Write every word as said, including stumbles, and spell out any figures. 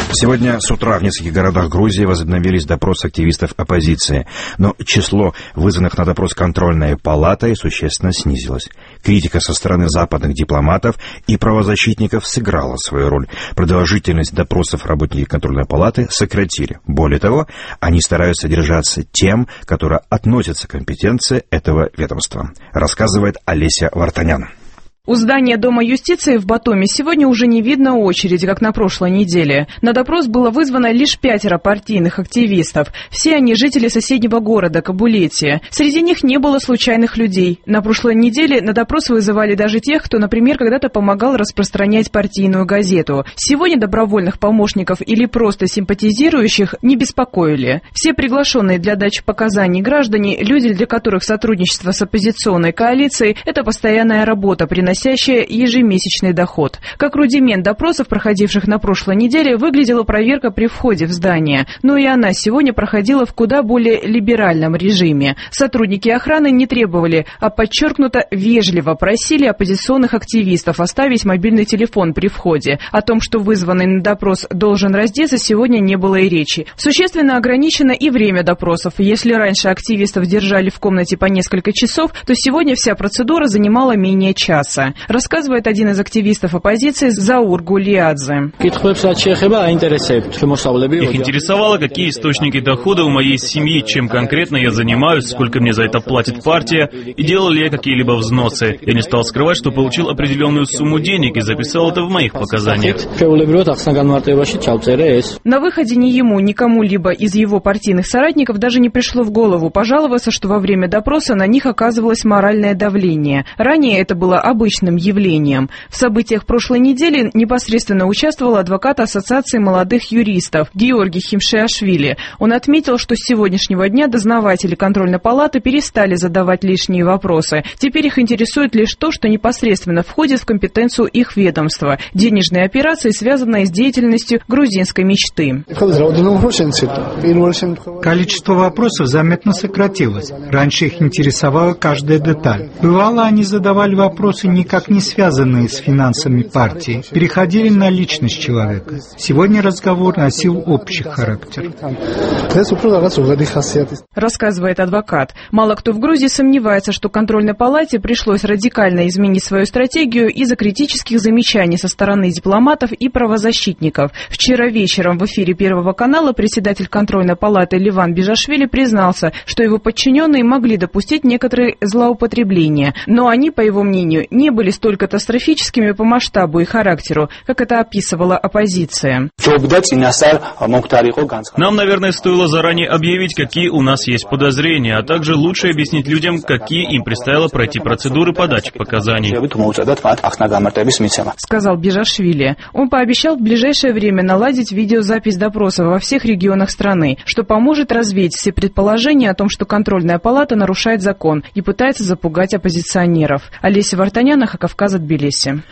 Сегодня с утра в нескольких городах Грузии возобновились допросы активистов оппозиции, но число вызванных на допрос контрольной палатой существенно снизилось. Критика со стороны западных дипломатов и правозащитников сыграла свою роль. Продолжительность допросов работники контрольной палаты сократили. Более того, они стараются держаться тем, которые относятся к компетенции этого ведомства, рассказывает Олеся Вартанян. У здания Дома юстиции в Батуми сегодня уже не видно очереди, как на прошлой неделе. На допрос было вызвано лишь пятеро партийных активистов. Все они жители соседнего города Кабулетия. Среди них не было случайных людей. На прошлой неделе на допрос вызывали даже тех, кто, например, когда-то помогал распространять партийную газету. Сегодня добровольных помощников или просто симпатизирующих не беспокоили. Все приглашенные для дачи показаний граждане, люди, для которых сотрудничество с оппозиционной коалицией – это постоянная работа, приносящая ежемесячный доход. Как рудимент допросов, проходивших на прошлой неделе, выглядела проверка при входе в здание. Но и она сегодня проходила в куда более либеральном режиме. Сотрудники охраны не требовали, а подчеркнуто вежливо просили оппозиционных активистов оставить мобильный телефон при входе. О том, что вызванный на допрос должен раздеться, сегодня не было и речи. Существенно ограничено и время допросов. Если раньше активистов держали в комнате по несколько часов, то сегодня вся процедура занимала менее часа. Рассказывает один из активистов оппозиции Заур Гулиадзе. Их интересовало, какие источники дохода у моей семьи, чем конкретно я занимаюсь, сколько мне за это платит партия и делал ли я какие-либо взносы. Я не стал скрывать, что получил определенную сумму денег и записал это в моих показаниях. На выходе ни ему, ни кому-либо из его партийных соратников даже не пришло в голову пожаловаться, что во время допроса на них оказывалось моральное давление. Ранее это было обычным явлением. В событиях прошлой недели непосредственно участвовал адвокат Ассоциации молодых юристов Георгий Химшиашвили. Он отметил, что с сегодняшнего дня дознаватели контрольной палаты перестали задавать лишние вопросы. Теперь их интересует лишь то, что непосредственно входит в компетенцию их ведомства. Денежные операции, связанные с деятельностью грузинской мечты. Количество вопросов заметно сократилось. Раньше их интересовала каждая деталь. Бывало, они задавали вопросы, никак не связанные с финансами партии, переходили на личность человека. Сегодня разговор носил общий характер. Рассказывает адвокат. Мало кто в Грузии сомневается, что контрольной палате пришлось радикально изменить свою стратегию из-за критических замечаний со стороны дипломатов и правозащитников. Вчера вечером в эфире Первого канала председатель контрольной палаты Ливан Бижашвили признался, что его подчиненные могли допустить некоторые злоупотребления, но они, по его мнению, не были столь катастрофическими по масштабу и характеру, как это описывала оппозиция. Нам, наверное, стоило заранее объявить, какие у нас есть подозрения, а также лучше объяснить людям, какие им предстояло пройти процедуры подачи показаний. Сказал Бижашвили. Он пообещал в ближайшее время наладить видеозапись допроса во всех регионах страны, что поможет развеять все предположения о том, что контрольная палата нарушает закон и пытается запугать оппозиционеров. Олеся Вартанян, Кавказ, Тбилиси.